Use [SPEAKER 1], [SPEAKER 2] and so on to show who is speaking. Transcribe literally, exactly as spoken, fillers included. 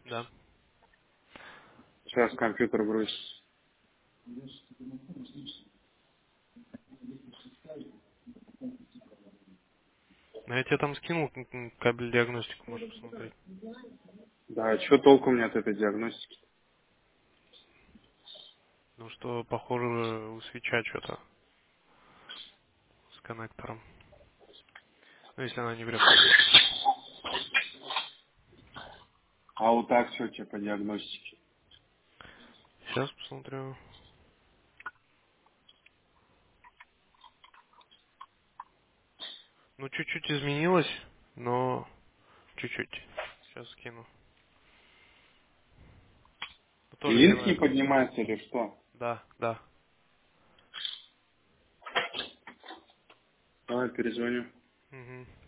[SPEAKER 1] Да.
[SPEAKER 2] Сейчас компьютер грузится.
[SPEAKER 1] Ну, я тебе там скинул м, м, кабель диагностику, можешь посмотреть.
[SPEAKER 2] Да, что толку мне от этой диагностики?
[SPEAKER 1] Ну что, похоже, у свеча что-то с коннектором. Ну, если она не врет, конечно.
[SPEAKER 2] А вот так все тебе по диагностике.
[SPEAKER 1] Сейчас посмотрю. Ну, чуть-чуть изменилось, но чуть-чуть. Сейчас скину. Ну, тоже
[SPEAKER 2] Линз не
[SPEAKER 1] белая.
[SPEAKER 2] поднимается или что?
[SPEAKER 1] Да, да.
[SPEAKER 2] Давай перезвоню.
[SPEAKER 1] Угу.